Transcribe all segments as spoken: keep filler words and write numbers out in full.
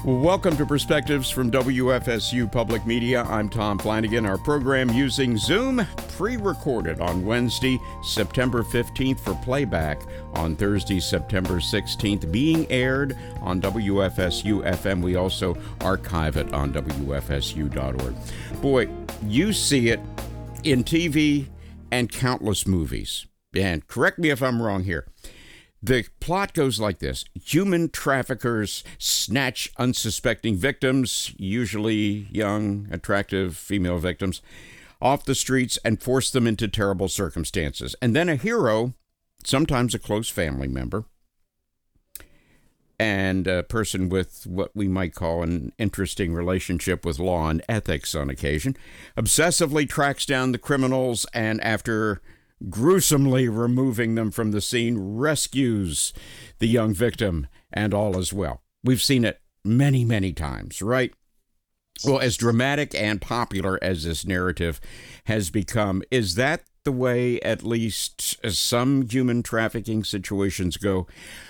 Welcome to Perspectives from W F S U Public Media. I'm Tom Flanagan. Our program using Zoom, pre-recorded on Wednesday, September fifteenth for playback on Thursday, September sixteenth, being aired on W F S U F M. We also archive it on W F S U dot org. Boy, you see it in T V and countless movies. And correct me if I'm wrong here. The plot goes like this. Human traffickers snatch unsuspecting victims, usually young, attractive female victims, off the streets and force them into terrible circumstances. And then a hero, sometimes a close family member, and a person with what we might call an interesting relationship with law and ethics on occasion, obsessively tracks down the criminals and, after gruesomely removing them from the scene, rescues the young victim, and all is well. We've seen it many, many times, right? Well, as dramatic and popular as this narrative has become, is that the way at least some human trafficking situations go?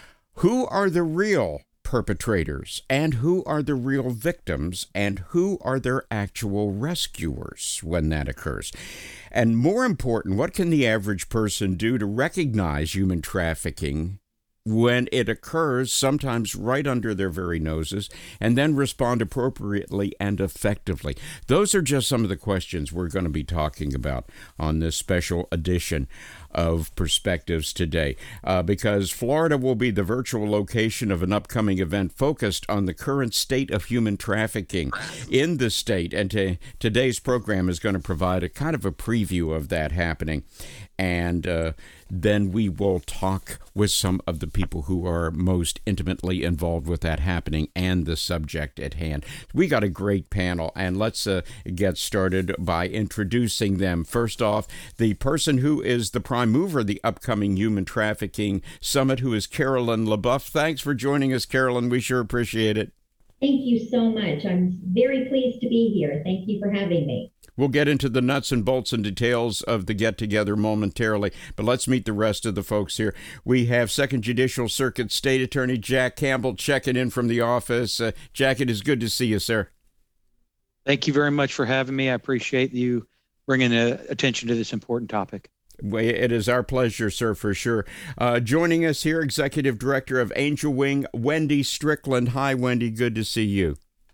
Who are the real perpetrators, and who are the real victims, and who are their actual rescuers when that occurs? And more important, what can the average person do to recognize human trafficking when it occurs, sometimes right under their very noses, and then respond appropriately and effectively? Those are just some of the questions we're going to be talking about on this special edition of Perspectives today, uh, because Florida will be the virtual location of an upcoming event focused on the current state of human trafficking in the state. And to, today's program is going to provide a kind of a preview of that happening. And uh, then we will talk with some of the people who are most intimately involved with that happening and the subject at hand. We got a great panel, and let's uh, get started by introducing them. First off, the person who is the prime mover of the upcoming Human Trafficking Summit, who is Carolyn LeBoeuf. Thanks for joining us, Carolyn. We sure appreciate it. Thank you so much. I'm very pleased to be here. Thank you for having me. We'll get into the nuts and bolts and details of the get-together momentarily, but let's meet the rest of the folks here. We have Second Judicial Circuit State Attorney Jack Campbell checking in from the office. Uh, Jack, it is good to see you, sir. Thank you very much for having me. I appreciate you bringing uh, attention to this important topic. It is our pleasure, sir, for sure. Uh, joining us here, Executive Director of Angel Wing, Wendy Strickland. Hi, Wendy. Good to see you.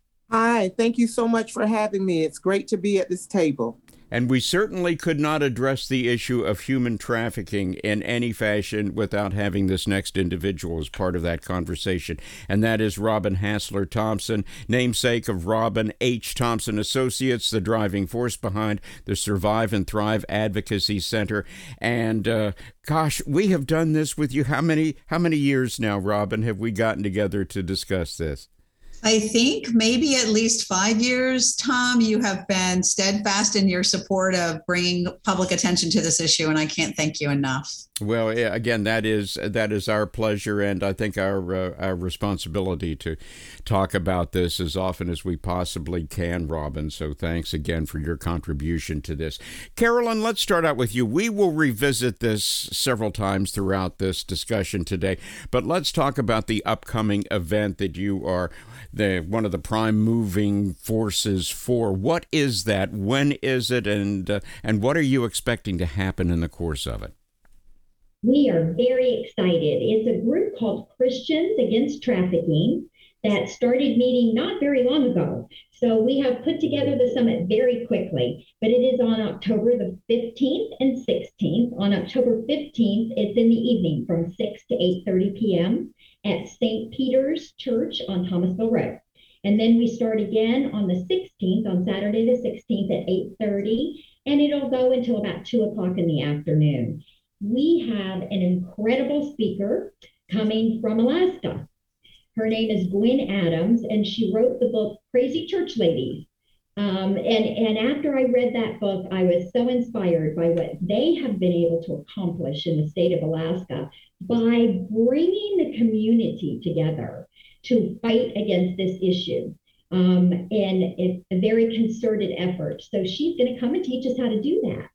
Hi, thank you so much for having me. It's great to be at this table. And we certainly could not address the issue of human trafficking in any fashion without having this next individual as part of that conversation. And that is Robin Hassler Thompson, namesake of Robin H. Thompson Associates, the driving force behind the Survive and Thrive Advocacy Center. And uh, gosh, we have done this with you. How many, how many years now, Robin, have we gotten together to discuss this? I think maybe at least five years, Tom. You have been steadfast in your support of bringing public attention to this issue, and I can't thank you enough. Well, again, that is that is our pleasure, and I think our uh, our responsibility to talk about this as often as we possibly can, Robin. So thanks again for your contribution to this. Carolyn, let's start out with you. We will revisit this several times throughout this discussion today, but let's talk about the upcoming event that you are the one of the prime moving forces for. What is that? When is it? And uh, and what are you expecting to happen in the course of it? We are very excited. It's a group called Christians Against Trafficking that started meeting not very long ago. So we have put together the summit very quickly, but it is on October the fifteenth and sixteenth. On October fifteenth, it's in the evening from six to eight thirty p.m. at Saint Peter's Church on Thomasville Road. And then we start again on the sixteenth, on Saturday the sixteenth at eight thirty, and it'll go until about two o'clock in the afternoon. We have an incredible speaker coming from Alaska. Her name is Gwen Adams, and she wrote the book Crazy Church Ladies. Um, and, and after I read that book, I was so inspired by what they have been able to accomplish in the state of Alaska by bringing the community together to fight against this issue. Um, and it's a very concerted effort. So she's going to come and teach us how to do that.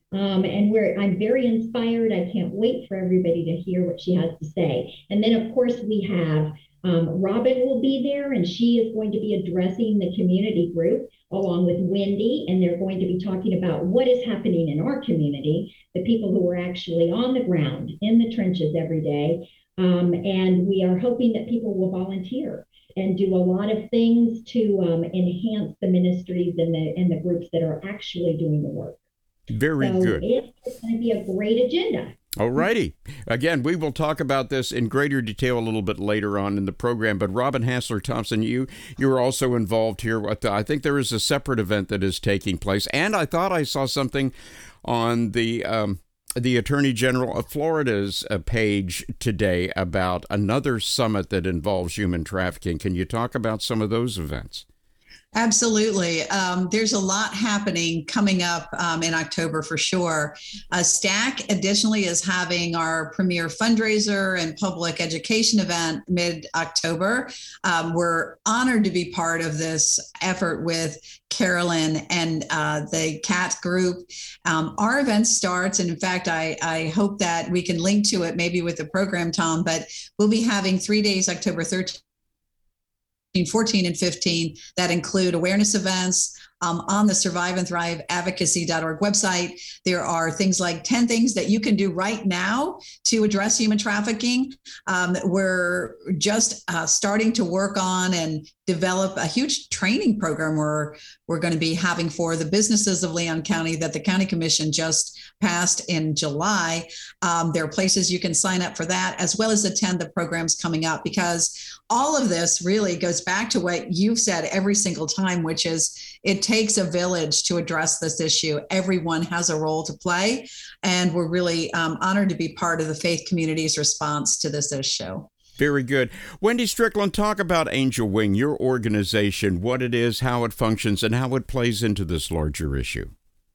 Um, and we're, I'm very inspired. I can't wait for everybody to hear what she has to say. And then, of course, we have um, Robin will be there, and she is going to be addressing the community group along with Wendy, and they're going to be talking about what is happening in our community, the people who are actually on the ground in the trenches every day. Um, and we are hoping that people will volunteer and do a lot of things to um, enhance the ministries and the and the groups that are actually doing the work. Very so good. It's going to be a great agenda. All righty. Again, we will talk about this in greater detail a little bit later on in the program. But Robin Hassler Thompson, you you are also involved here. With the, I think there is a separate event that is taking place, and I thought I saw something on the um, the Attorney General of Florida's uh, page today about another summit that involves human trafficking. Can you talk about some of those events? Absolutely. Um, there's a lot happening coming up um, in October for sure. Uh, STAC additionally is having our premier fundraiser and public education event mid-October. Um, we're honored to be part of this effort with Carolyn and uh, the C A T group. Um, our event starts, and in fact, I, I hope that we can link to it maybe with the program, Tom, but we'll be having three days, October thirteenth, fourteen, and fifteen, that include awareness events um, on the survive and thrive advocacy dot org website. There are things like ten things that you can do right now to address human trafficking. Um, we're just uh, starting to work on and develop a huge training program we're, we're going to be having for the businesses of Leon County that the County Commission just passed in July. Um, there are places you can sign up for that, as well as attend the programs coming up, because all of this really goes back to what you've said every single time, which is it takes a village to address this issue. Everyone has a role to play, and we're really um, honored to be part of the faith community's response to this issue. Very good. Wendy Strickland, talk about Angel Wing, your organization, what it is, how it functions, and how it plays into this larger issue.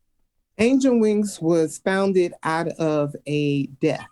Angel Wings was founded out of a death.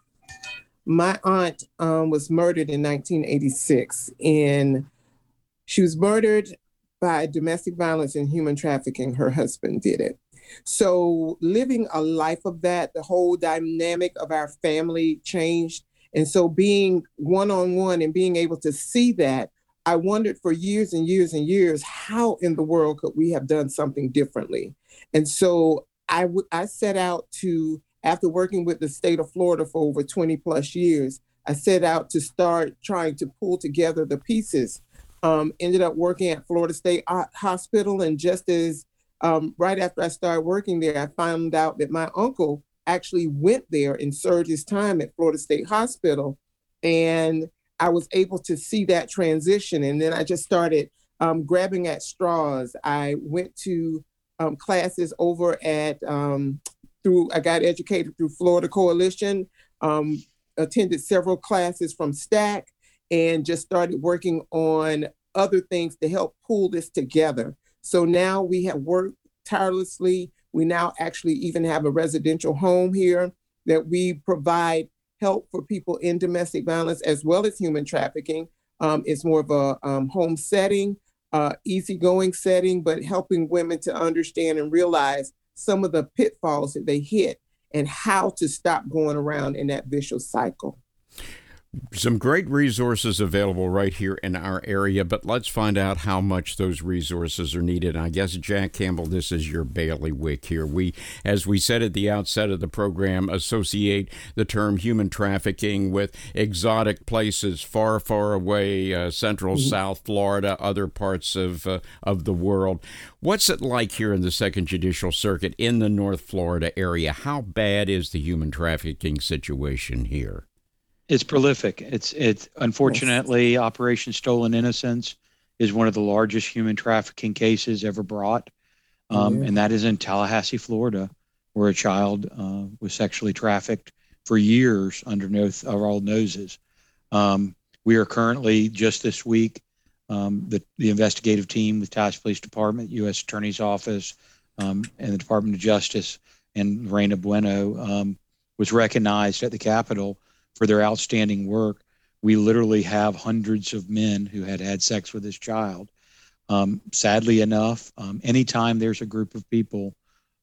My aunt um, was murdered in nineteen eighty-six, and she was murdered by domestic violence and human trafficking. Her husband did it. So living a life of that, the whole dynamic of our family changed. And so being one-on-one and being able to see that, I wondered for years and years and years, how in the world could we have done something differently? And so I, w- I set out to, after working with the state of Florida for over twenty plus years, I set out to start trying to pull together the pieces. Um, ended up working at Florida State Hospital. And just as um, right after I started working there, I found out that my uncle actually went there and served his time at Florida State Hospital. And I was able to see that transition. And then I just started um, grabbing at straws. I went to um, classes over at, um, through, I got educated through Florida Coalition, um, attended several classes from STAC, and just started working on other things to help pull this together. So now we have worked tirelessly. We now actually even have a residential home here that we provide help for people in domestic violence as well as human trafficking. Um, it's more of a um, home setting, uh, easygoing setting, but helping women to understand and realize some of the pitfalls that they hit and how to stop going around in that vicious cycle. Some great resources available right here in our area, but let's find out how much those resources are needed. I guess, Jack Campbell, this is your bailiwick here. We, as we said at the outset of the program, associate the term human trafficking with exotic places far, far away, uh, central, mm-hmm. South Florida, other parts of uh, of the world. What's it like here in the Second Judicial Circuit in the North Florida area? How bad is the human trafficking situation here? It's prolific. It's it's unfortunately, Operation Stolen Innocence is one of the largest human trafficking cases ever brought, um, yeah. and that is in Tallahassee, Florida, where a child uh, was sexually trafficked for years under no our old noses. Um, we are currently, just this week, um, the the investigative team with Tallahassee Police Department, U S Attorney's Office, um, and the Department of Justice, and Reina Bueno um, was recognized at the Capitol for their outstanding work. We literally have hundreds of men who had had sex with this child. Um, sadly enough, um, anytime there's a group of people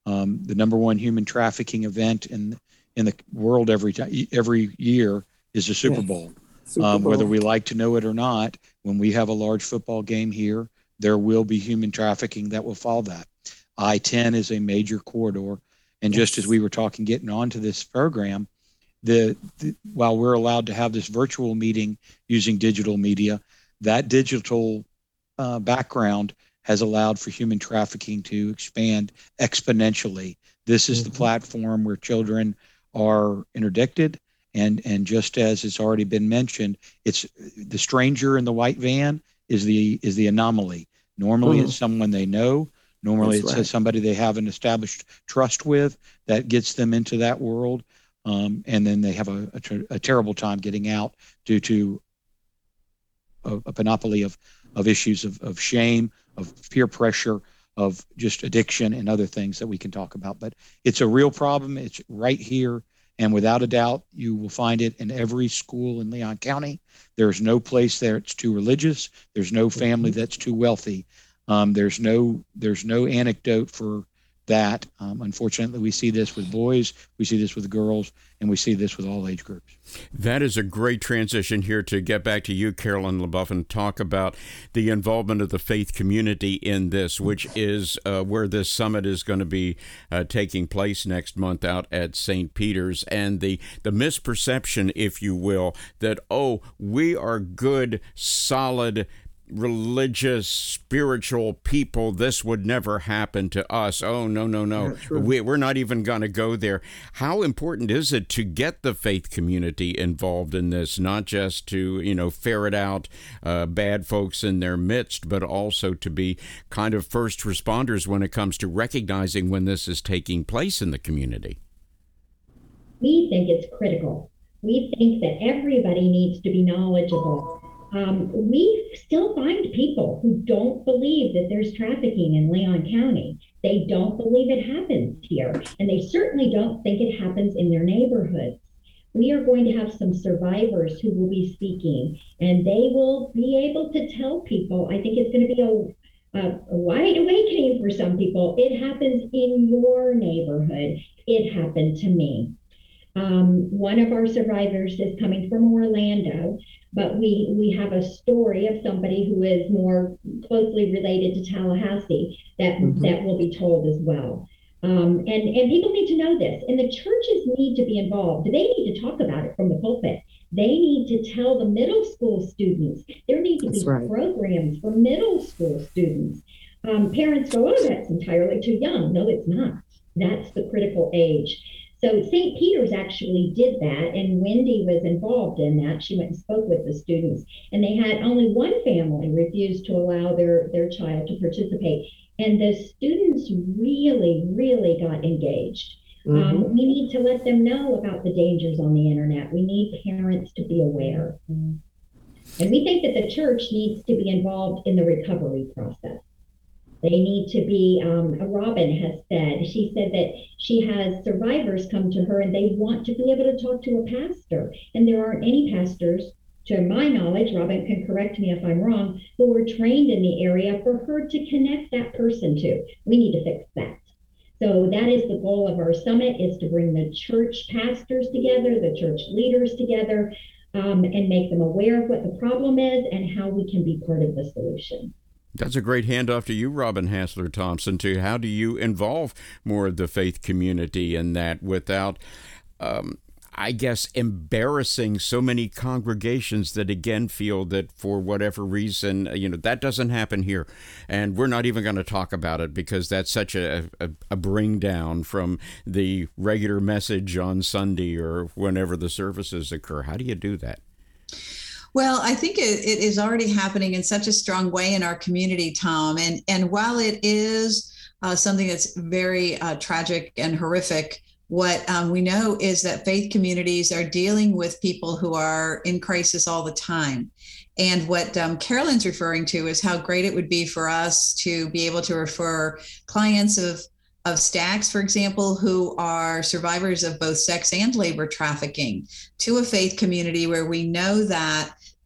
Um, the number one human trafficking event in in the world every time every year is the Super Bowl. Super Um, Bowl. whether we like to know it or not, when we have a large football game here, there will be human trafficking that will follow that. I ten is a major corridor. And Yes. just as we were talking, getting onto this program, the, the while we're allowed to have this virtual meeting using digital media, that digital uh, background has allowed for human trafficking to expand exponentially. This is mm-hmm. the platform where children are interdicted. And, and just as it's already been mentioned, it's the stranger in the white van is the is the anomaly. Normally, mm. it's someone they know. Normally, That's it's right. somebody they have an established trust with that gets them into that world. Um, and then they have a, a, ter- a terrible time getting out due to a, a panoply of, of issues of, of shame, of peer pressure, of just addiction and other things that we can talk about. But it's a real problem. It's right here. And without a doubt, you will find it in every school in Leon County. There's no place there that's too religious. There's no family that's too wealthy. Um, there's no there's no anecdote for that. Um, unfortunately, we see this with boys, we see this with girls, and we see this with all age groups. That is a great transition here to get back to you, Carolyn LeBoeuf, and talk about the involvement of the faith community in this, which is uh, where this summit is going to be uh, taking place next month out at Saint Peter's, and the, the misperception, if you will, that, oh, we are good, solid religious, spiritual people, this would never happen to us. Oh, no, no, no. We, we're not even going to go there. How important is it to get the faith community involved in this, not just to, you know, ferret out uh, bad folks in their midst, but also to be kind of first responders when it comes to recognizing when this is taking place in the community? We think it's critical. We think that everybody needs to be knowledgeable. Um, we still find people who don't believe that there's trafficking in Leon County. They don't believe it happens here, and they certainly don't think it happens in their neighborhoods. We are going to have some survivors who will be speaking, and they will be able to tell people. I think it's going to be a, a, a wide awakening for some people. It happens in your neighborhood. It happened to me. Um, one of our survivors is coming from Orlando, but we, we have a story of somebody who is more closely related to Tallahassee that, mm-hmm. that will be told as well. Um, and, and people need to know this, and the churches need to be involved. They need to talk about it from the pulpit. They need to tell the middle school students. There need to That's be right. programs for middle school students. Um, parents go, oh, that's entirely too young. No, it's not. That's the critical age. So Saint Peter's actually did that, and Wendy was involved in that. She went and spoke with the students, and they had only one family refuse to allow their, their child to participate. And the students really, really got engaged. Mm-hmm. Um, we need to let them know about the dangers on the internet. We need parents to be aware. Mm-hmm. And we think that the church needs to be involved in the recovery process. They need to be, um, Robin has said, she said that she has survivors come to her and they want to be able to talk to a pastor. And there aren't any pastors, to my knowledge, Robin can correct me if I'm wrong, who were trained in the area for her to connect that person to. We need to fix that. So that is the goal of our summit, is to bring the church pastors together, the church leaders together, um, and make them aware of what the problem is and how we can be part of the solution. That's a great handoff to you, Robin Hassler Thompson, to how do you involve more of the faith community in that without, um, I guess, embarrassing so many congregations that, again, feel that for whatever reason, you know, that doesn't happen here. And we're not even going to talk about it because that's such a, a, a bring down from the regular message on Sunday or whenever the services occur. How do you do that? Well, I think it, it is already happening in such a strong way in our community, Tom. And, and while it is uh, something that's very uh, tragic and horrific, what um, we know is that faith communities are dealing with people who are in crisis all the time. And what um, Carolyn's referring to is how great it would be for us to be able to refer clients of of STACs, for example, who are survivors of both sex and labor trafficking, to a faith community where we know that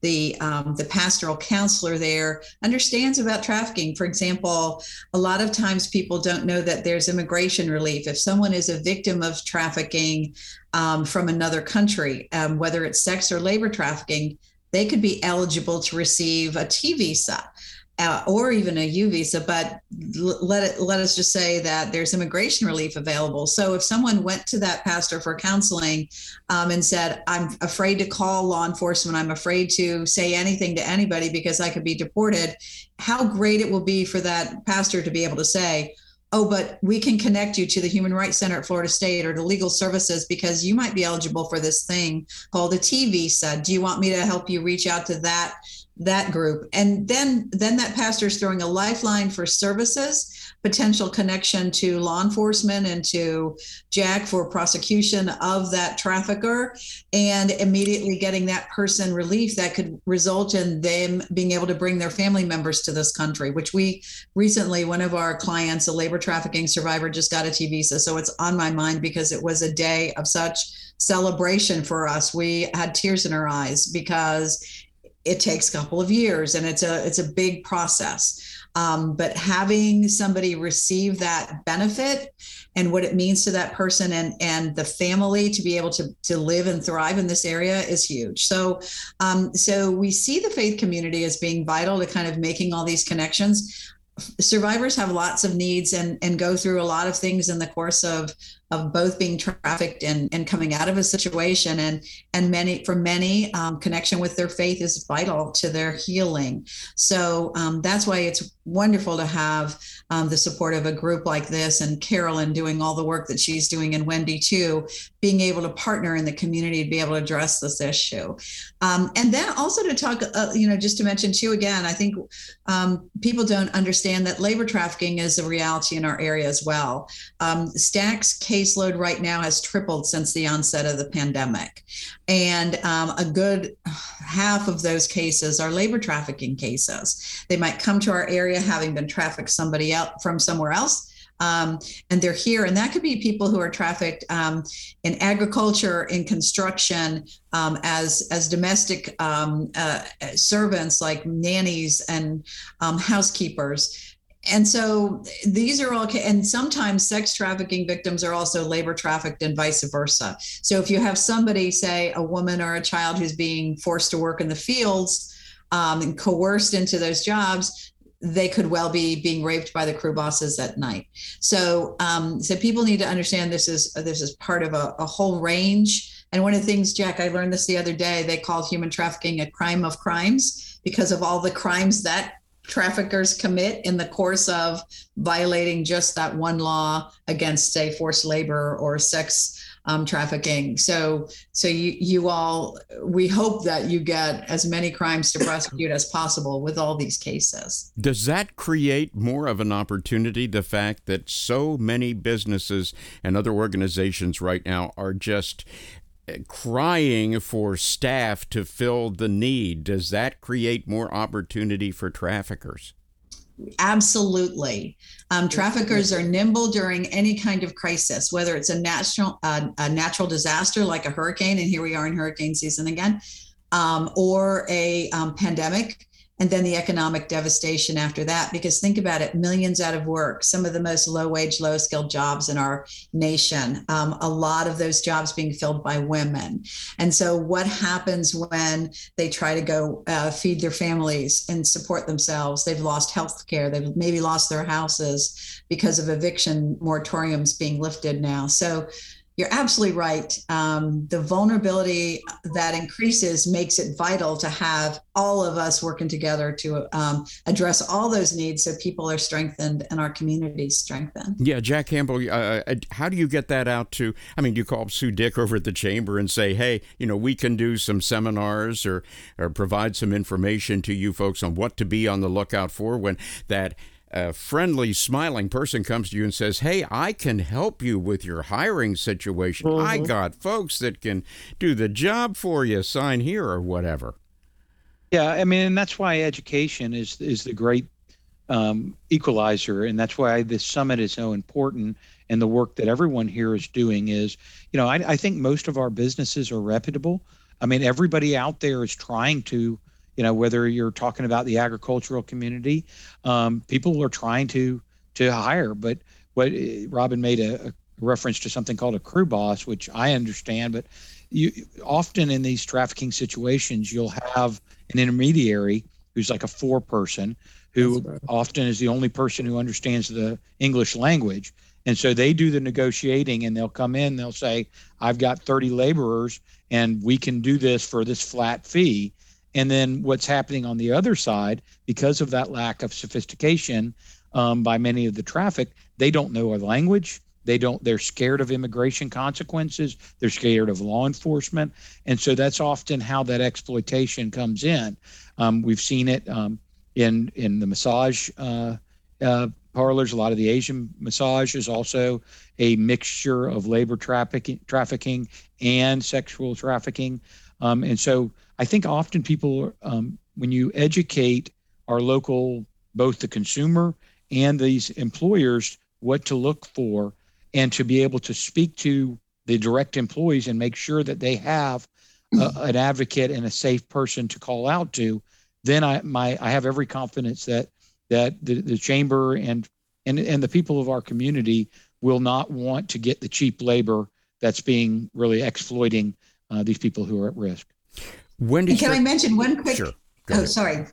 the um, the pastoral counselor there understands about trafficking. For example, a lot of times people don't know that there's immigration relief. If someone is a victim of trafficking um, from another country, um, whether it's sex or labor trafficking, they could be eligible to receive a T visa. Uh, or even a U visa, but l- let it let us just say that there's immigration relief available. So if someone went to that pastor for counseling um, and said, "I'm afraid to call law enforcement, I'm afraid to say anything to anybody because I could be deported," how great it will be for that pastor to be able to say, "Oh, but we can connect you to the Human Rights Center at Florida State or to legal services because you might be eligible for this thing called a T visa. Do you want me to help you reach out to that?" that group? And then then that pastor is throwing a lifeline for services, potential connection to law enforcement and to Jack for prosecution of that trafficker, and immediately getting that person relief that could result in them being able to bring their family members to this country, which we recently, one of our clients, a labor trafficking survivor, just got a T visa. So it's on my mind because it was a day of such celebration for us. We had tears in our eyes because it takes a couple of years and it's a it's a big process. Um, but having somebody receive that benefit and what it means to that person and, and the family to be able to, to live and thrive in this area is huge. So, um, so we see the faith community as being vital to kind of making all these connections. Survivors have lots of needs and, and go through a lot of things in the course of of both being trafficked and, and coming out of a situation. And, and many, for many, um, connection with their faith is vital to their healing. So um, that's why it's wonderful to have um, the support of a group like this, and Carolyn doing all the work that she's doing, and Wendy too, being able to partner in the community to be able to address this issue. Um, and then also to talk, uh, you know, just to mention too, again, I think um, people don't understand that labor trafficking is a reality in our area as well. Um, STAC's caseload right now has tripled since the onset of the pandemic. And um, a good half of those cases are labor trafficking cases. They might come to our area having been trafficked somebody else from somewhere else. Um, and they're here, and that could be people who are trafficked um, in agriculture, in construction, um, as as domestic um, uh, servants like nannies and um, housekeepers. And so these are all, and sometimes sex trafficking victims are also labor trafficked and vice versa. So if you have somebody, say a woman or a child who's being forced to work in the fields um, and coerced into those jobs, they could well be being raped by the crew bosses at night. So, um, so people need to understand this is this is part of a, a whole range. And one of the things, Jack, I learned this the other day, they called human trafficking a crime of crimes because of all the crimes that traffickers commit in the course of violating just that one law against, say, forced labor or sex um, trafficking. So, so you, you all, we hope that you get as many crimes to prosecute as possible with all these cases. Does that create more of an opportunity, the fact that so many businesses and other organizations right now are just crying for staff to fill the need? Does that create more opportunity for traffickers? Absolutely. Um, traffickers are nimble during any kind of crisis, whether it's a natural uh, a natural disaster like a hurricane, and here we are in hurricane season again, um, or a um, pandemic, and then the economic devastation after that. Because think about it, millions out of work, some of the most low-wage, low-skilled jobs in our nation, um, a lot of those jobs being filled by women. And so what happens when they try to go uh, feed their families and support themselves? They've lost health care. They've maybe lost their houses because of eviction moratoriums being lifted now. So you're absolutely right. Um, the vulnerability that increases makes it vital to have all of us working together to um, address all those needs so people are strengthened and our communities strengthened. Yeah, Jack Campbell, uh, how do you get that out to, I mean, do you call Sue Dick over at the Chamber and say, hey, you know, we can do some seminars or, or provide some information to you folks on what to be on the lookout for when that a friendly, smiling person comes to you and says, hey, I can help you with your hiring situation. Mm-hmm. I got folks that can do the job for you, sign here or whatever. Yeah, I mean, and that's why education is is the great um, equalizer. And that's why this summit is so important. And the work that everyone here is doing is, you know, I, I think most of our businesses are reputable. I mean, everybody out there is trying to you know, whether you're talking about the agricultural community, um, people are trying to to hire. But what Robin made a, a reference to something called a crew boss, which I understand, but you often in these trafficking situations, you'll have an intermediary who's like a foreperson who Right. often is the only person who understands the English language. And so they do the negotiating, and they'll come in, they'll say, I've got thirty laborers and we can do this for this flat fee. And then what's happening on the other side, because of that lack of sophistication um, by many of the traffic, they don't know a language. They don't, they're scared of immigration consequences. They're scared of law enforcement. And so that's often how that exploitation comes in. Um, we've seen it um, in, in the massage uh, uh, parlors. A lot of the Asian massage is also a mixture of labor trafficking, trafficking and sexual trafficking. Um, and so I think often people, um, when you educate our local, both the consumer and these employers, what to look for, and to be able to speak to the direct employees and make sure that they have a, an advocate and a safe person to call out to, then I my I have every confidence that that the, the chamber and and and the people of our community will not want to get the cheap labor that's being really exploiting uh, these people who are at risk. When did Can you- I mention one quick? Sure. Go Oh, ahead. sorry.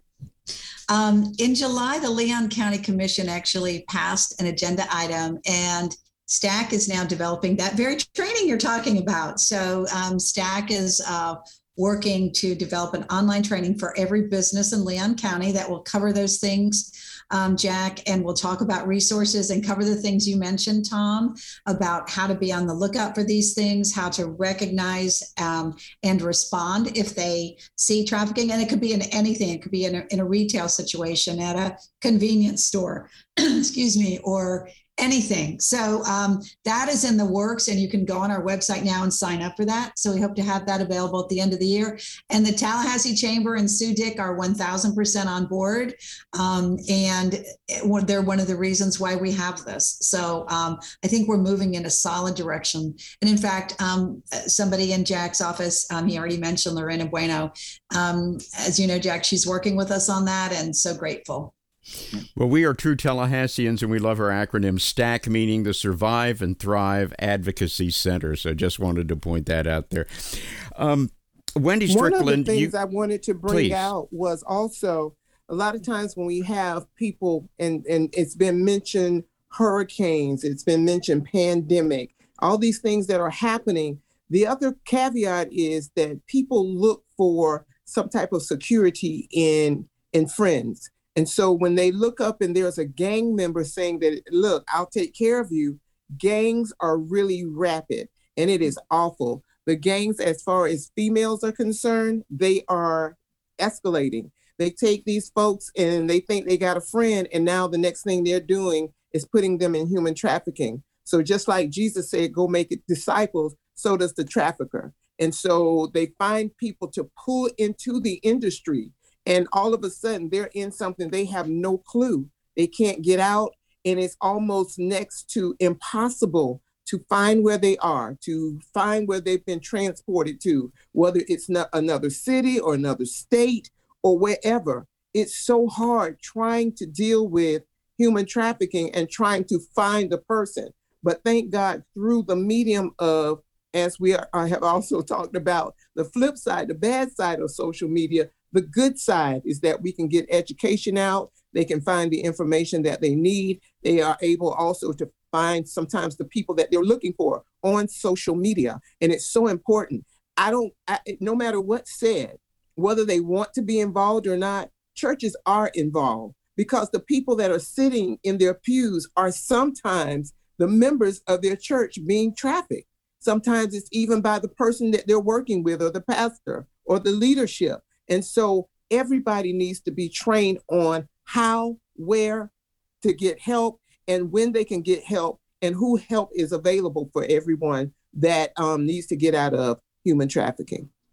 Um, in July, the Leon County Commission actually passed an agenda item, and STAC is now developing that very training you're talking about. So um, STAC is uh, working to develop an online training for every business in Leon County that will cover those things, um, Jack, and we'll talk about resources and cover the things you mentioned, Tom, about how to be on the lookout for these things, how to recognize um, and respond if they see trafficking. And it could be in anything. It could be in a, in a retail situation, at a convenience store, excuse me, or anything. So um, that is in the works, and you can go on our website now and sign up for that. So we hope to have that available at the end of the year. And the Tallahassee Chamber and Sue Dick are one thousand percent on board. Um, and it, they're one of the reasons why we have this. So um, I think we're moving in a solid direction. And in fact, um, somebody in Jack's office, um, he already mentioned Lorena Bueno. Um, as you know, Jack, she's working with us on that, and so grateful. Well, we are true Tallahasseans, and we love our acronym STAC, meaning the Survive and Thrive Advocacy Center. So just wanted to point that out there. Um, Wendy Strickland. One of the things you, I wanted to bring please. out was also a lot of times when we have people, and, and it's been mentioned hurricanes, it's been mentioned pandemic, all these things that are happening. The other caveat is that people look for some type of security in, in friends. And so when they look up and there's a gang member saying that, look, I'll take care of you, gangs are really rapid, and it is awful. The gangs, as far as females are concerned, they are escalating. They take these folks and they think they got a friend, and now the next thing they're doing is putting them in human trafficking. So just like Jesus said, go make it disciples, so does the trafficker. And so they find people to pull into the industry. And all of a sudden, they're in something they have no clue. They can't get out, and it's almost next to impossible to find where they are, to find where they've been transported to, whether it's not another city or another state or wherever. It's so hard trying to deal with human trafficking and trying to find the person. But thank God, through the medium of, as we are, I have also talked about, the flip side, the bad side of social media, the good side is that we can get education out. They can find the information that they need. They are able also to find sometimes the people that they're looking for on social media. And it's so important. I don't, I, no matter what's said, whether they want to be involved or not, churches are involved, because the people that are sitting in their pews are sometimes the members of their church being trafficked. Sometimes it's even by the person that they're working with, or the pastor or the leadership. And so everybody needs to be trained on how, where to get help, and when they can get help, and who help is available for everyone that um, needs to get out of human trafficking.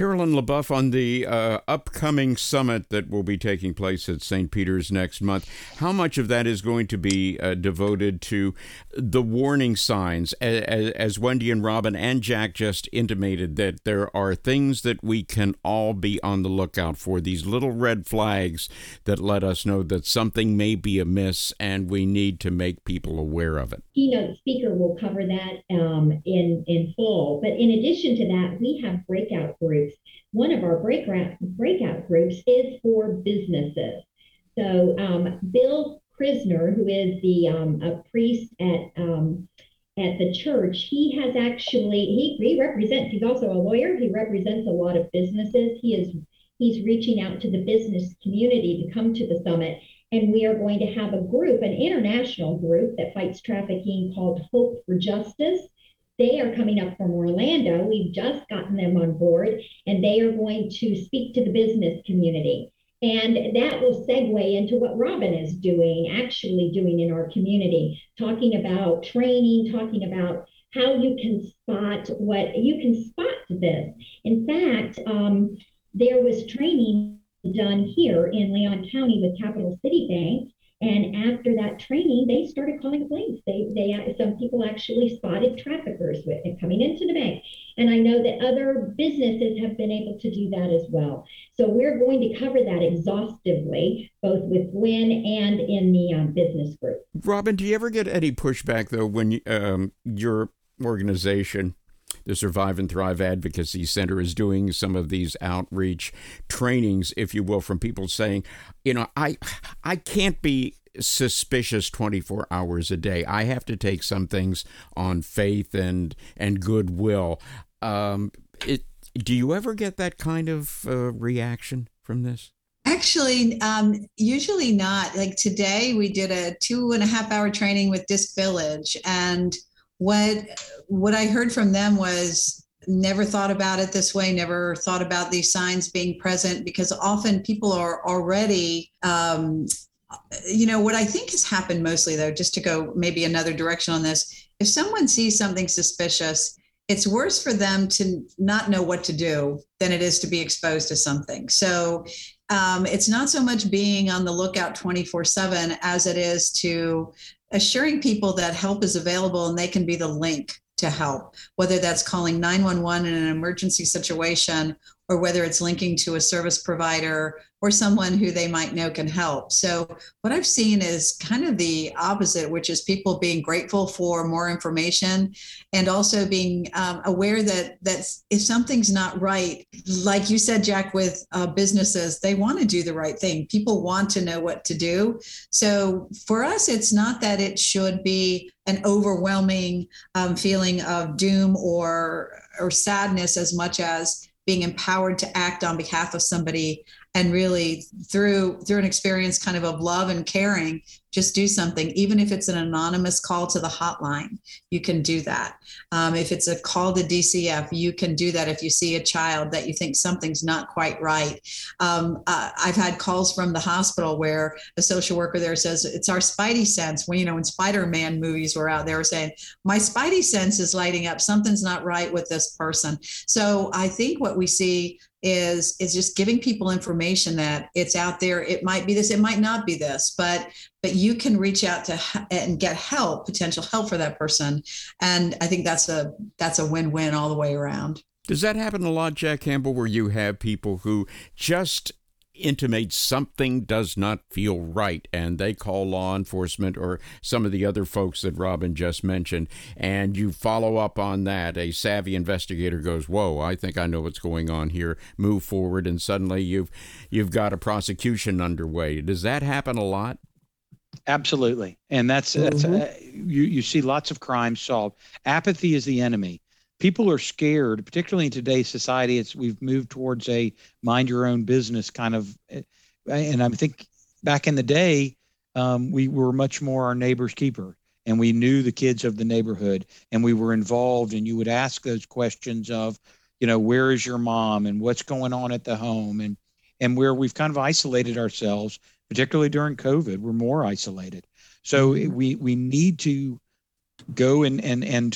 Carolyn LaBeouf, on the uh, upcoming summit that will be taking place at Saint Peter's next month, how much of that is going to be uh, devoted to the warning signs, as, as Wendy and Robin and Jack just intimated, that there are things that we can all be on the lookout for, these little red flags that let us know that something may be amiss and we need to make people aware of it? Keynote speaker will cover that um, in, in full. But in addition to that, we have breakout groups. One of our breakout breakout groups is for businesses. So um, Bill Krisner, who is the um, a priest at um, at the church, he has actually he, he represents. He's also a lawyer. He represents a lot of businesses. He is he's reaching out to the business community to come to the summit, and we are going to have a group, an international group that fights trafficking called Hope for Justice. They are coming up from Orlando. We've just gotten them on board, and they are going to speak to the business community. And that will segue into what Robin is doing, actually doing in our community, talking about training, talking about how you can spot what you can spot this. In fact, um, there was training done here in Leon County with Capital City Bank. And after that training, they started calling police. They, they, some people actually spotted traffickers with coming into the bank. And I know that other businesses have been able to do that as well. So we're going to cover that exhaustively, both with Gwen and in the um, business group. Robin, do you ever get any pushback, though, when um, your organization, the Survive and Thrive Advocacy Center, is doing some of these outreach trainings, if you will, from people saying, you know, I I can't be suspicious twenty-four hours a day. I have to take some things on faith and and goodwill. Um, it, do you ever get that kind of uh, reaction from this? Actually, um, usually not. Like today, we did a two and a half hour training with Disc Village, and what what I heard from them was, never thought about it this way, never thought about these signs being present, because often people are already, um, you know, what I think has happened mostly, though, just to go maybe another direction on this, if someone sees something suspicious, it's worse for them to not know what to do than it is to be exposed to something. So um, it's not so much being on the lookout twenty-four seven as it is to assuring people that help is available and they can be the link to help, whether that's calling nine one one in an emergency situation, or whether it's linking to a service provider or someone who they might know can help. So what I've seen is kind of the opposite, which is people being grateful for more information, and also being um, aware that that's, if something's not right, like you said, Jack, with uh, businesses, they want to do the right thing. People want to know what to do. So for us, it's not that it should be an overwhelming um, feeling of doom or or sadness, as much as being empowered to act on behalf of somebody, and really through through an experience kind of of love and caring, just do something. Even if it's an anonymous call to the hotline, you can do that. Um, if it's a call to D C F, you can do that if you see a child that you think something's not quite right. Um, uh, I've had calls from the hospital where a social worker there says, it's our spidey sense. When, you know, when Spider-Man movies were out, they were saying, my spidey sense is lighting up. Something's not right with this person. So I think what we see is is just giving people information that it's out there. It might be this, it might not be this, but but you can reach out to and get help, potential help for that person. And I think that's a that's a win-win all the way around. Does that happen a lot, Jack Campbell, where you have people who just intimate something does not feel right, and they call law enforcement or some of the other folks that Robin just mentioned, and you follow up on that? A savvy investigator goes, whoa, I think I know what's going on here, move forward, and suddenly you've you've got a prosecution underway. Does that happen a lot? Absolutely. And that's, mm-hmm. that's uh, you, you see lots of crimes solved. Apathy is the enemy. People are scared, particularly in today's society. It's we've moved towards a mind your own business kind of, and I think back in the day, um, we were much more our neighbor's keeper, and we knew the kids of the neighborhood, and we were involved, and you would ask those questions of, you know, where is your mom and what's going on at the home, and and where we've kind of isolated ourselves, particularly during COVID, we're more isolated. So we we need to go and and and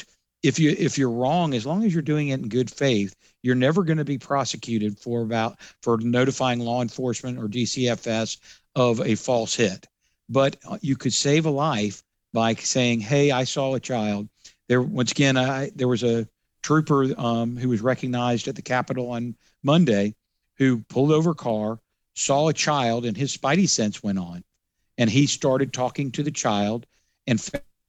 if you if you're wrong, as long as you're doing it in good faith, you're never going to be prosecuted for about for notifying law enforcement or D C F S of a false hit. But you could save a life by saying, "Hey, I saw a child." There, once again, I, there was a trooper um, who was recognized at the Capitol on Monday who pulled over a car, saw a child, and his spidey sense went on. And he started talking to the child and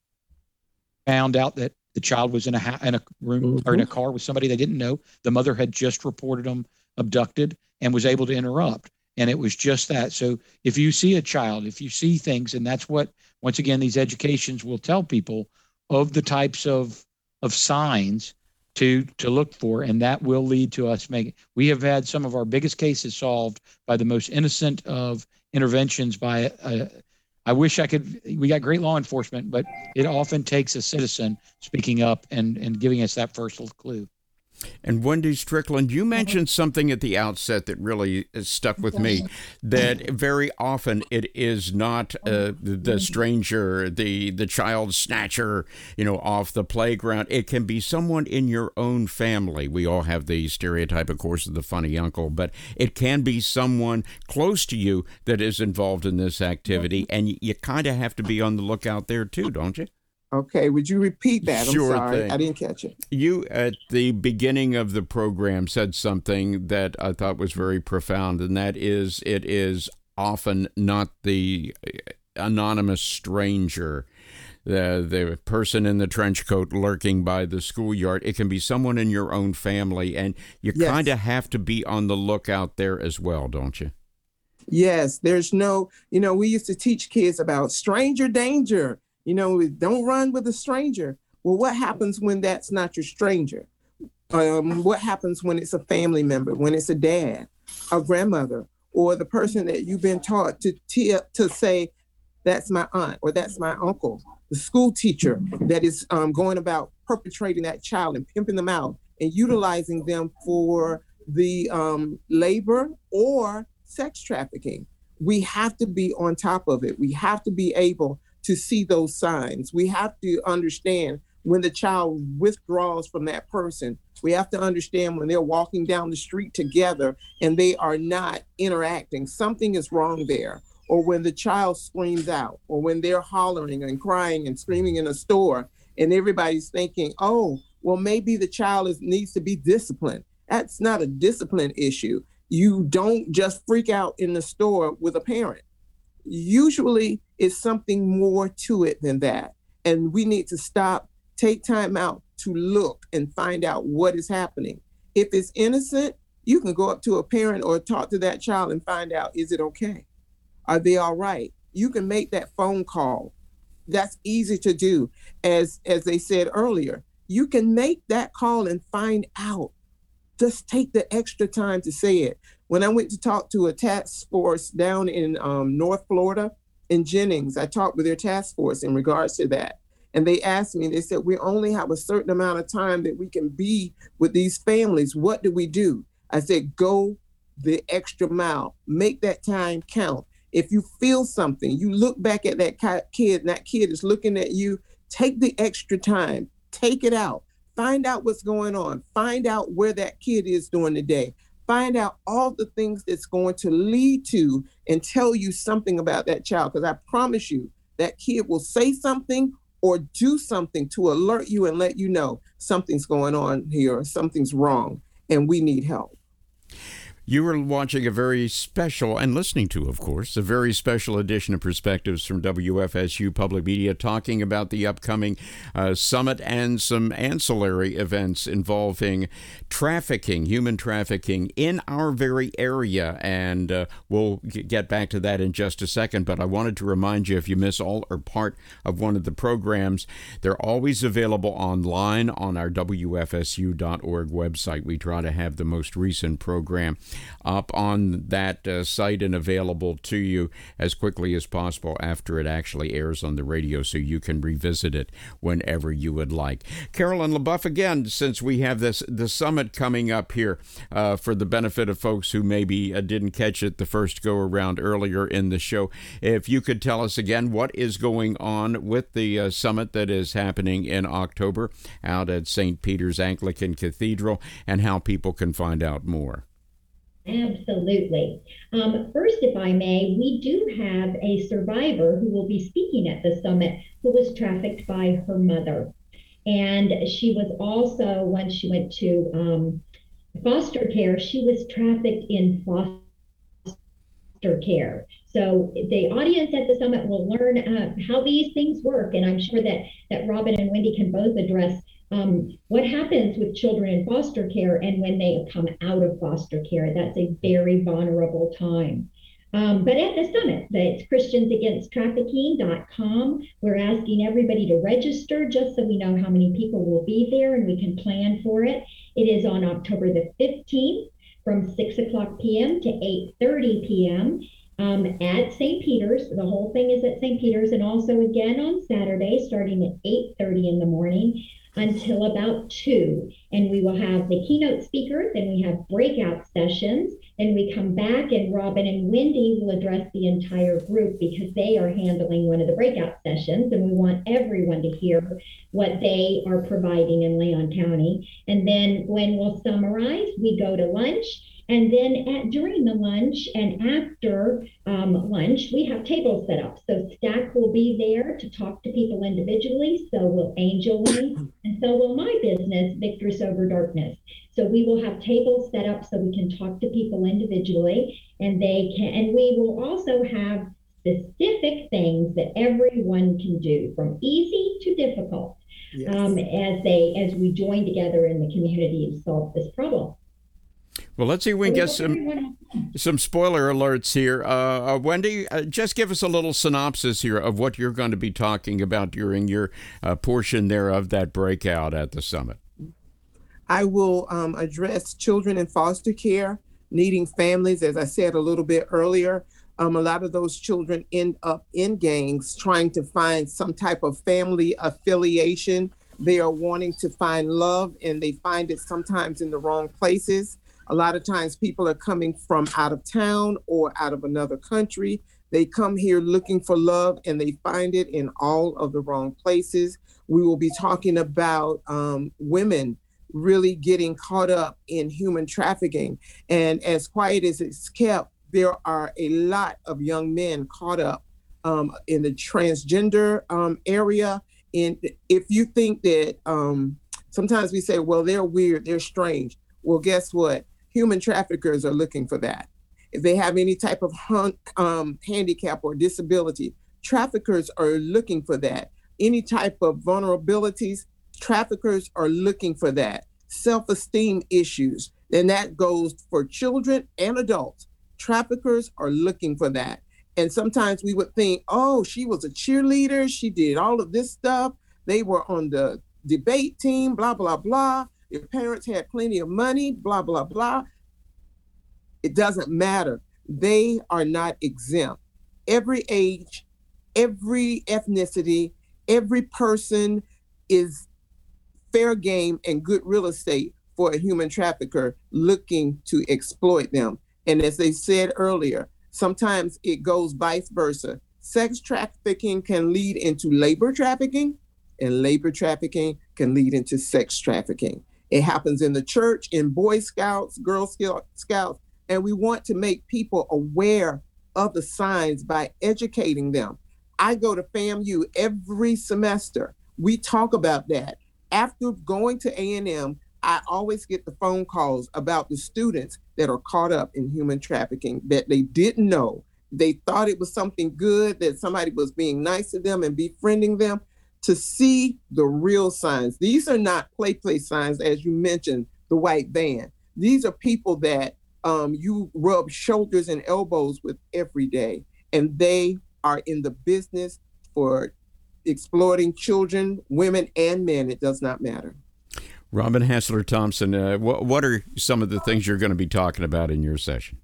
found out that the child was in a, ha- in a room mm-hmm. or in a car with somebody they didn't know. The mother had just reported them abducted and was able to interrupt. And it was just that. So if you see a child, if you see things, and that's what, once again, these educations will tell people of the types of of signs to to look for, and that will lead to us making. We have had some of our biggest cases solved by the most innocent of interventions by a, I wish I could, we got great law enforcement, but it often takes a citizen speaking up and, and giving us that first little clue. And Wendy Strickland, you mentioned something at the outset that really stuck with me, that very often it is not uh, the stranger, the, the child snatcher, you know, off the playground. It can be someone in your own family. We all have the stereotype, of course, of the funny uncle, but it can be someone close to you that is involved in this activity, and you, you kind of have to be on the lookout there too, don't you? Okay, would you repeat that? I'm sure sorry, thing. I didn't catch it. You, at the beginning of the program, said something that I thought was very profound, and that is it is often not the anonymous stranger, the, the person in the trench coat lurking by the schoolyard. It can be someone in your own family, and you Yes. kind of have to be on the lookout there as well, don't you? Yes, there's no, you know, we used to teach kids about stranger danger. You know, don't run with a stranger. Well, what happens when that's not your stranger? Um, what happens when it's a family member, when it's a dad, a grandmother, or the person that you've been taught to t- to say, that's my aunt or that's my uncle, the school teacher that is um, going about perpetrating that child and pimping them out and utilizing them for the um, labor or sex trafficking. We have to be on top of it. We have to be able to see those signs. We have to understand when the child withdraws from that person. We have to understand when they're walking down the street together and they are not interacting. Something is wrong there. Or when the child screams out, or when they're hollering and crying and screaming in a store, and everybody's thinking, oh, well, maybe the child is, needs to be disciplined. That's not a discipline issue. You don't just freak out in the store with a parent. Usually it's something more to it than that. And we need to stop, take time out to look and find out what is happening. If it's innocent, you can go up to a parent or talk to that child and find out, is it okay? Are they all right? You can make that phone call. That's easy to do. As, as they said earlier, you can make that call and find out. Just take the extra time to say it. When I went to talk to a task force down in um, North Florida, in Jennings, I talked with their task force in regards to that. And they asked me, they said, we only have a certain amount of time that we can be with these families. What do we do? I said, go the extra mile. Make that time count. If you feel something, you look back at that kid and that kid is looking at you, take the extra time, take it out. Find out what's going on. Find out where that kid is during the day. Find out all the things that's going to lead to and tell you something about that child. Because I promise you, that kid will say something or do something to alert you and let you know something's going on here, something's wrong, and we need help. You were watching a very special, and listening to, of course, a very special edition of Perspectives from W F S U Public Media, talking about the upcoming uh, summit and some ancillary events involving trafficking, human trafficking in our very area. And uh, we'll g- get back to that in just a second. But I wanted to remind you, if you miss all or part of one of the programs, they're always available online on our W F S U dot org website. We try to have the most recent program. up on that uh, site and available to you as quickly as possible after it actually airs on the radio, so you can revisit it whenever you would like. Carolyn LaBeouf, again, since we have this the summit coming up here, uh, for the benefit of folks who maybe uh, didn't catch it the first go around earlier in the show, if you could tell us again what is going on with the uh, summit that is happening in October out at Saint Peter's Anglican Cathedral, and how people can find out more. Absolutely. Um, first, if I may, we do have a survivor who will be speaking at the summit who was trafficked by her mother. And she was also, once she went to um, foster care, she was trafficked in foster care. So the audience at the summit will learn uh, how these things work. And I'm sure that, that Robin and Wendy can both address Um, what happens with children in foster care and when they come out of foster care. That's a very vulnerable time. Um, but at the summit, it's christians against trafficking dot com. We're asking everybody to register just so we know how many people will be there and we can plan for it. It is on October the fifteenth from six o'clock p.m. to eight thirty p.m. Um, at Saint Peter's. The whole thing is at Saint Peter's, and also again on Saturday starting at eight thirty in the morning until about two. And we will have the keynote speaker, then we have breakout sessions, then we come back and Robin and Wendy will address the entire group because they are handling one of the breakout sessions, and we want everyone to hear what they are providing in Leon County. And then when we'll summarize, we go to lunch. And then at, during the lunch and after um, lunch, we have tables set up. So Stack will be there to talk to people individually. So will Angel Wing, and so will my business, Victories Over Darkness. So we will have tables set up so we can talk to people individually, and they can. And we will also have specific things that everyone can do, from easy to difficult, yes. um, as they as we join together in the community to solve this problem. Well, let's see if we can get some some spoiler alerts here. Uh, uh, Wendy, uh, just give us a little synopsis here of what you're going to be talking about during your uh, portion there of that breakout at the summit. I will um, address children in foster care, needing families. As I said a little bit earlier, um, a lot of those children end up in gangs trying to find some type of family affiliation. They are wanting to find love, and they find it sometimes in the wrong places. A lot of times people are coming from out of town or out of another country. They come here looking for love and they find it in all of the wrong places. We will be talking about um, women really getting caught up in human trafficking. And as quiet as it's kept, there are a lot of young men caught up um, in the transgender um, area. And if you think that um, sometimes we say, well, they're weird, they're strange. Well, guess what? Human traffickers are looking for that. If they have any type of hun- um, handicap or disability, traffickers are looking for that. Any type of vulnerabilities, traffickers are looking for that. Self-esteem issues, and that goes for children and adults. Traffickers are looking for that. And sometimes we would think, oh, she was a cheerleader, she did all of this stuff, they were on the debate team, blah, blah, blah. Your parents had plenty of money, blah, blah, blah. It doesn't matter. They are not exempt. Every age, every ethnicity, every person is fair game and good real estate for a human trafficker looking to exploit them. And as they said earlier, sometimes it goes vice versa. Sex trafficking can lead into labor trafficking, and labor trafficking can lead into sex trafficking. It happens in the church, in Boy Scouts, Girl Scouts, and we want to make people aware of the signs by educating them. I go to FAMU every semester. We talk about that. After going to A and M, I always get the phone calls about the students that are caught up in human trafficking that they didn't know. They thought it was something good, that somebody was being nice to them and befriending them. To see the real signs. These are not play play signs, as you mentioned, the white van. These are people that um, you rub shoulders and elbows with every day, and they are in the business for exploiting children, women, and men. It does not matter. Robin Hassler Thompson, uh, what, what are some of the things you're going to be talking about in your session?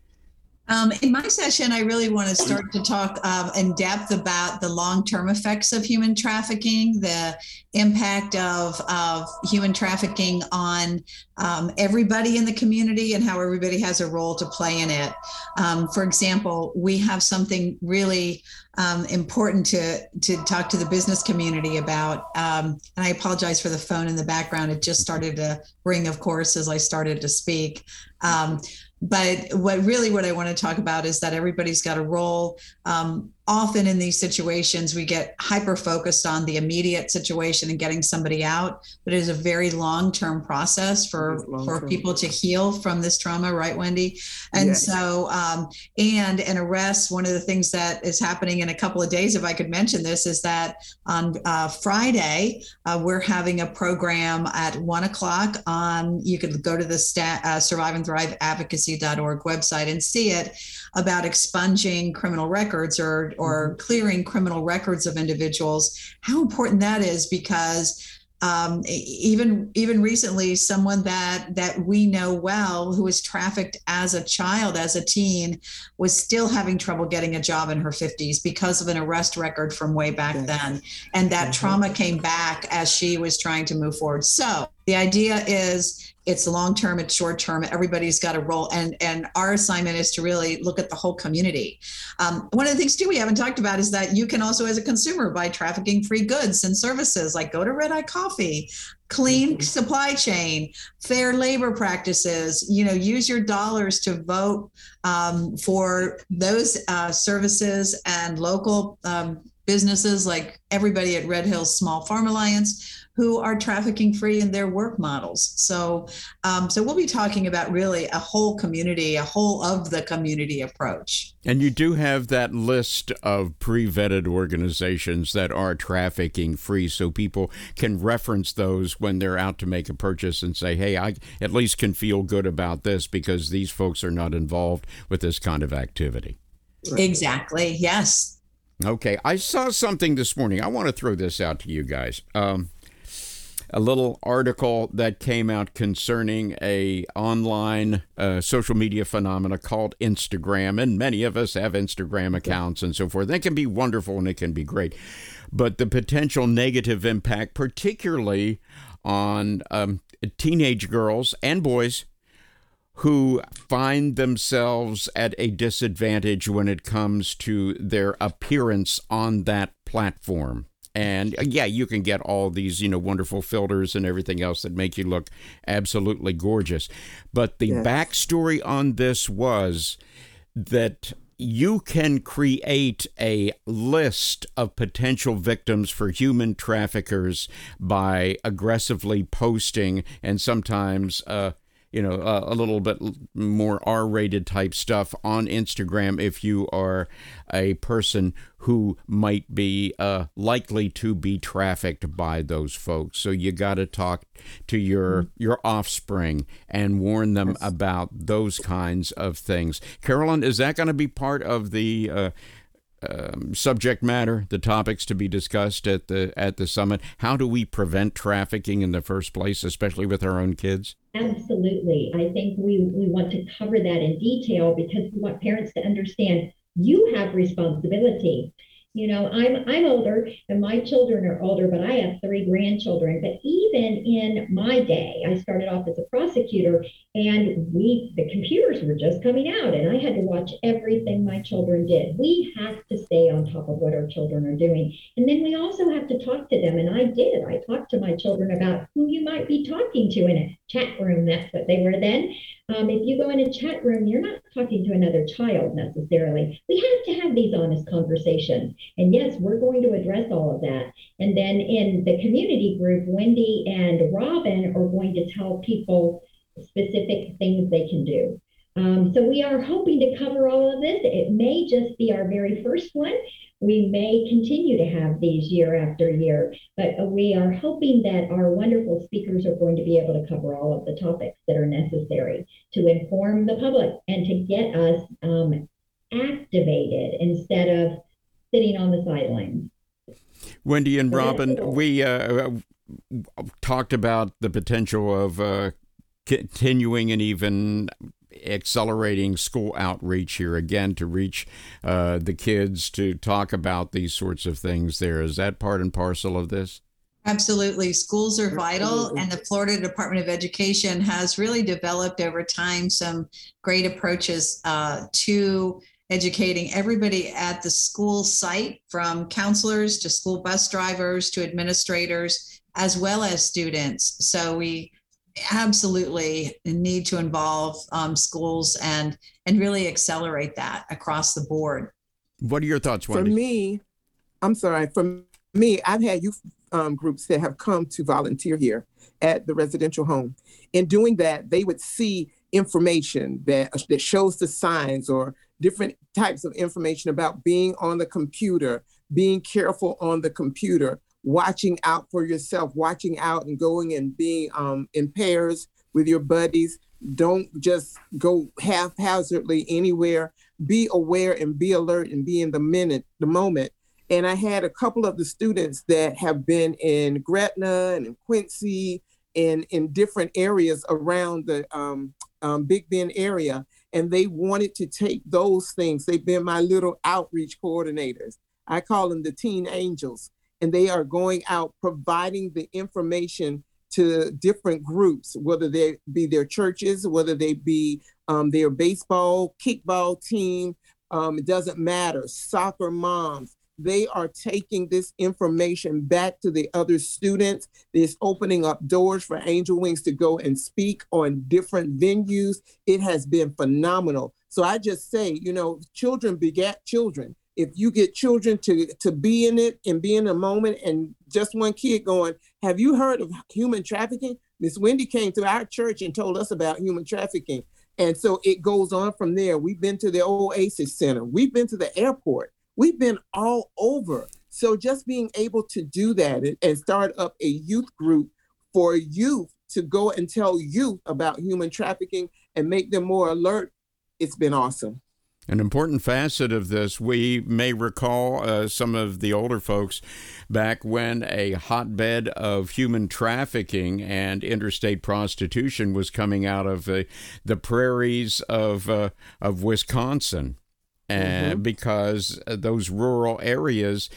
Um, in my session, I really want to start to talk um, in depth about the long-term effects of human trafficking, the impact of, of human trafficking on um, everybody in the community and how everybody has a role to play in it. Um, for example, we have something really um, important to, to talk to the business community about. Um, and I apologize for the phone in the background. It just started to ring, of course, as I started to speak. Um, But what really what I want to talk about is that everybody's got a role. Um, often in these situations, we get hyper focused on the immediate situation and getting somebody out, but it is a very long-term process for, for people to heal from this trauma, right, Wendy? And yes. so, um, and an arrest, one of the things that is happening in a couple of days, if I could mention this, is that on uh, Friday, uh, we're having a program at one o'clock on, you could go to the stat, uh, survive and thrive advocacy dot org website and see it, about expunging criminal records or, or mm-hmm. clearing criminal records of individuals. How important that is, because um, even even recently, someone that that we know well who was trafficked as a child, as a teen, was still having trouble getting a job in her fifties because of an arrest record from way back yes. then. And that mm-hmm. trauma came back as she was trying to move forward. So the idea is, it's long-term, it's short-term, everybody's got a role. And, and our assignment is to really look at the whole community. Um, one of the things too we haven't talked about is that you can also, as a consumer, buy trafficking-free goods and services, like go to Red Eye Coffee, clean mm-hmm. supply chain, fair labor practices, you know, use your dollars to vote um, for those uh, services and local um, businesses like everybody at Red Hills Small Farm Alliance, who are trafficking free in their work models. So, um, so we'll be talking about really a whole community, a whole of the community approach. And you do have that list of pre-vetted organizations that are trafficking free, so people can reference those when they're out to make a purchase and say, hey, I at least can feel good about this because these folks are not involved with this kind of activity. Exactly. Yes. Okay. I saw something this morning. I want to throw this out to you guys. Um, a little article that came out concerning a online uh, social media phenomena called Instagram. And many of us have Instagram accounts and so forth. They can be wonderful and it can be great. But the potential negative impact, particularly on um, teenage girls and boys who find themselves at a disadvantage when it comes to their appearance on that platform. And yeah, you can get all these, you know, wonderful filters and everything else that make you look absolutely gorgeous. But the yes. backstory on this was that you can create a list of potential victims for human traffickers by aggressively posting and sometimes, uh, you know, uh, a little bit more R-rated type stuff on Instagram if you are a person who might be uh, likely to be trafficked by those folks. So you got to talk to your mm-hmm. your offspring and warn them yes. about those kinds of things. Carolyn, is that going to be part of the uh, um, subject matter, the topics to be discussed at the at the summit? How do we prevent trafficking in the first place, especially with our own kids? Absolutely. I think we, we want to cover that in detail because we want parents to understand you have responsibility. You know, I'm I'm older and my children are older, but I have three grandchildren. But even in my day, I started off as a prosecutor and we the computers were just coming out and I had to watch everything my children did. We have to stay on top of what our children are doing. And then we also have to talk to them. And I did. I talked to my children about who you might be talking to in a chat room. That's what they were then. Um, if you go in a chat room, you're not talking to another child necessarily. We have to have these honest conversations. And yes, we're going to address all of that. And then in the community group, Wendy and Robin are going to tell people specific things they can do. Um, so we are hoping to cover all of this. It may just be our very first one. We may continue to have these year after year, but we are hoping that our wonderful speakers are going to be able to cover all of the topics that are necessary to inform the public and to get us um, activated instead of sitting on the sidelines. Wendy and Robin, we uh, talked about the potential of uh, continuing and even accelerating school outreach here again to reach uh, the kids to talk about these sorts of things there. Is that part and parcel of this? Absolutely. Schools are vital, and the Florida Department of Education has really developed over time some great approaches uh, to educating everybody at the school site, from counselors to school bus drivers to administrators, as well as students. So we absolutely need to involve um, schools and and really accelerate that across the board. What are your thoughts, Wendy? For me, I'm sorry, for me, I've had youth um, groups that have come to volunteer here at the residential home. In doing that, they would see information that, that shows the signs or different types of information about being on the computer, being careful on the computer, watching out for yourself, watching out and going and being um, in pairs with your buddies. Don't just go haphazardly anywhere. Be aware and be alert and be in the minute, the moment. And I had a couple of the students that have been in Gretna and in Quincy and in different areas around the um, um, Big Bend area. And they wanted to take those things. They've been my little outreach coordinators. I call them the teen angels. And they are going out providing the information to different groups, whether they be their churches, whether they be um, their baseball, kickball team, um, it doesn't matter, soccer moms. They are taking this information back to the other students. It's opening up doors for Angel Wings to go and speak on different venues. It has been phenomenal. So I just say, you know, children begat children. If you get children to, to be in it and be in a moment, and just one kid going, have you heard of human trafficking? Miss Wendy came to our church and told us about human trafficking. And so it goes on from there. We've been to the Oasis Center. We've been to the airport. We've been all over. So just being able to do that and, and start up a youth group for youth to go and tell youth about human trafficking and make them more alert, it's been awesome. An important facet of this, we may recall uh, some of the older folks back when a hotbed of human trafficking and interstate prostitution was coming out of uh, the prairies of uh, of Wisconsin. And mm-hmm. because those rural areas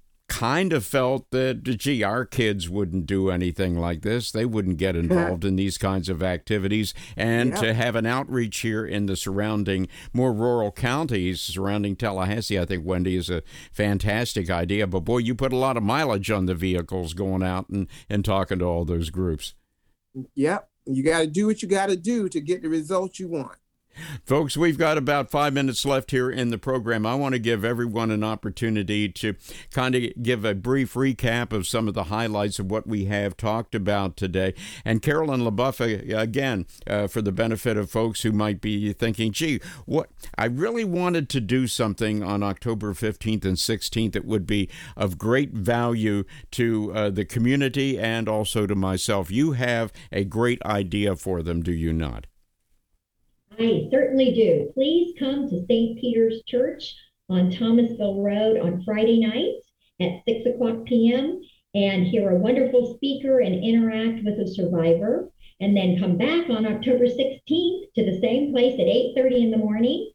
kind of felt that, gee, our kids wouldn't do anything like this. They wouldn't get involved in these kinds of activities. And yeah. to have an outreach here in the surrounding, more rural counties surrounding Tallahassee, I think, Wendy, is a fantastic idea. But, boy, you put a lot of mileage on the vehicles going out and, and talking to all those groups. Yep. You got to do what you got to do to get the results you want. Folks, we've got about five minutes left here in the program. I want to give everyone an opportunity to kind of give a brief recap of some of the highlights of what we have talked about today. And Carolyn LaBeouf, again, uh, for the benefit of folks who might be thinking, gee, what I really wanted to do something on October fifteenth and sixteenth that would be of great value to uh, the community and also to myself. You have a great idea for them, do you not? I certainly do. Please come to Saint Peter's Church on Thomasville Road on Friday night at six o'clock p.m. and hear a wonderful speaker and interact with a survivor. And then come back on October sixteenth to the same place at eight thirty in the morning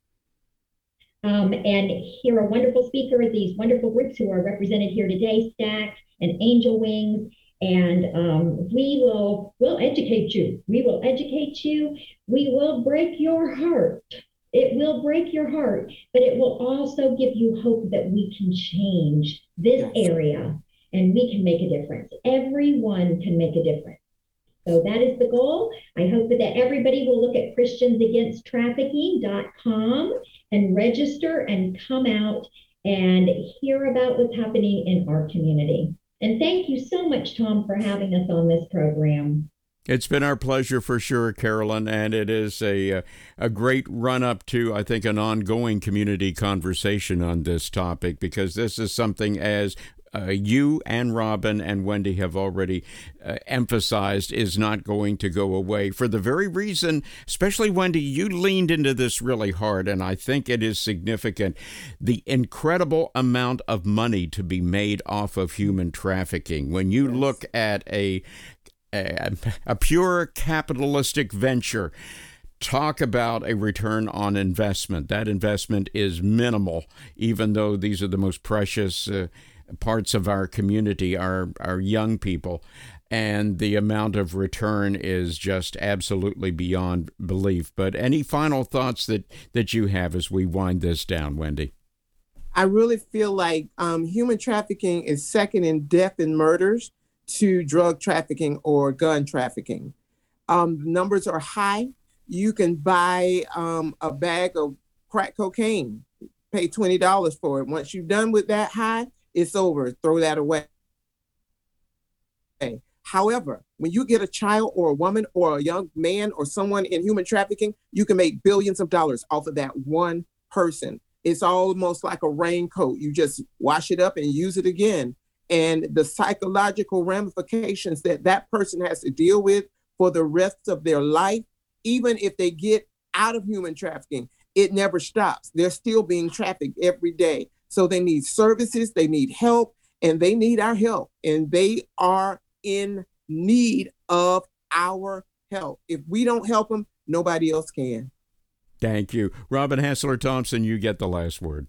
um, and hear a wonderful speaker of these wonderful groups who are represented here today, STAC and Angel Wings. And um, we will will educate you. We will educate you. We will break your heart. It will break your heart, but it will also give you hope that we can change this area and we can make a difference. Everyone can make a difference. So that is the goal. I hope that everybody will look at Christians Against Trafficking dot com and register and come out and hear about what's happening in our community. And thank you so much, Tom, for having us on this program. It's been our pleasure for sure, Carolyn, and it is a a great run-up to, I think, an ongoing community conversation on this topic, because this is something, as uh, you and Robin and Wendy have already uh, emphasized is not going to go away for the very reason, especially Wendy, you leaned into this really hard, and I think it is significant, the incredible amount of money to be made off of human trafficking. When you Yes. look at a, a, a pure capitalistic venture, talk about a return on investment. That investment is minimal, even though these are the most precious uh, parts of our community, our, our young people. And the amount of return is just absolutely beyond belief. But any final thoughts that, that you have as we wind this down, Wendy? I really feel like um, human trafficking is second in death and murders to drug trafficking or gun trafficking. Um, numbers are high. You can buy um, a bag of crack cocaine, pay twenty dollars for it. Once you're done with that high, it's over. Throw that away. However, when you get a child or a woman or a young man or someone in human trafficking, you can make billions of dollars off of that one person. It's almost like a raincoat. You just wash it up and use it again. And the psychological ramifications that that person has to deal with for the rest of their life, even if they get out of human trafficking, it never stops. They're still being trafficked every day. So they need services, they need help, and they need our help. And they are in need of our help. If we don't help them, nobody else can. Thank you. Robin Hassler Thompson, you get the last word.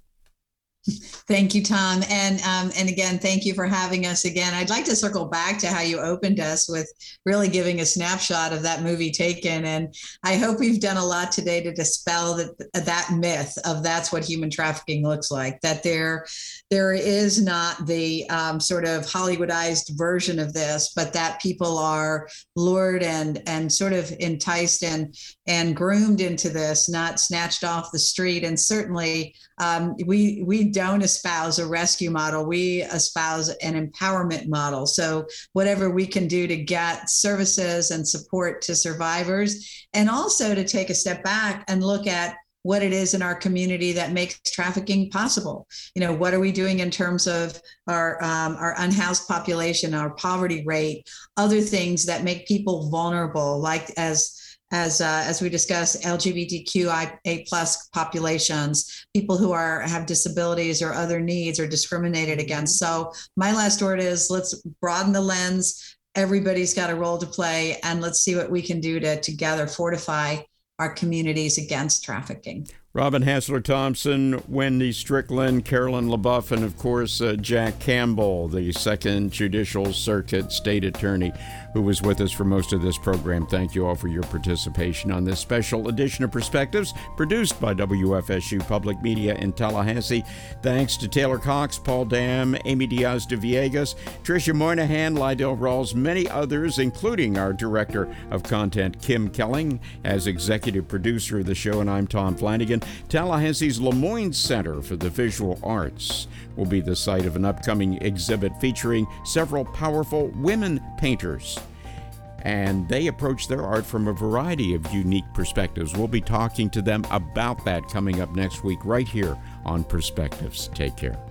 Thank you, Tom. And um, and again, thank you for having us again. I'd like to circle back to how you opened us with really giving a snapshot of that movie Taken. And I hope we've done a lot today to dispel that, that myth of that's what human trafficking looks like, that there, there is not the um, sort of Hollywoodized version of this, but that people are lured and and sort of enticed and, and groomed into this, not snatched off the street. And certainly um, we, we don't espouse a rescue model. We espouse an empowerment model. So whatever we can do to get services and support to survivors, and also to take a step back and look at what it is in our community that makes trafficking possible. You know, what are we doing in terms of our um, our unhoused population, our poverty rate, other things that make people vulnerable, like as as uh, as we discussed, L G B T Q I A plus populations, people who are have disabilities or other needs are discriminated against. So my last word is, let's broaden the lens. Everybody's got a role to play, and let's see what we can do to together fortify our communities against trafficking. Robin Hassler Thompson, Wendy Strickland, Carolyn LaBeouf, and of course, uh, Jack Campbell, the Second Judicial Circuit State Attorney, who was with us for most of this program. Thank you all for your participation on this special edition of Perspectives, produced by W F S U Public Media in Tallahassee. Thanks to Taylor Cox, Paul Dam, Amy Diaz de Villegas, Tricia Moynihan, Lydell Rawls, many others, including our Director of Content, Kim Kelling, as executive producer of the show, and I'm Tom Flanagan. Tallahassee's Lemoyne Center for the Visual Arts will be the site of an upcoming exhibit featuring several powerful women painters. And they approach their art from a variety of unique perspectives. We'll be talking to them about that coming up next week right here on Perspectives. Take care.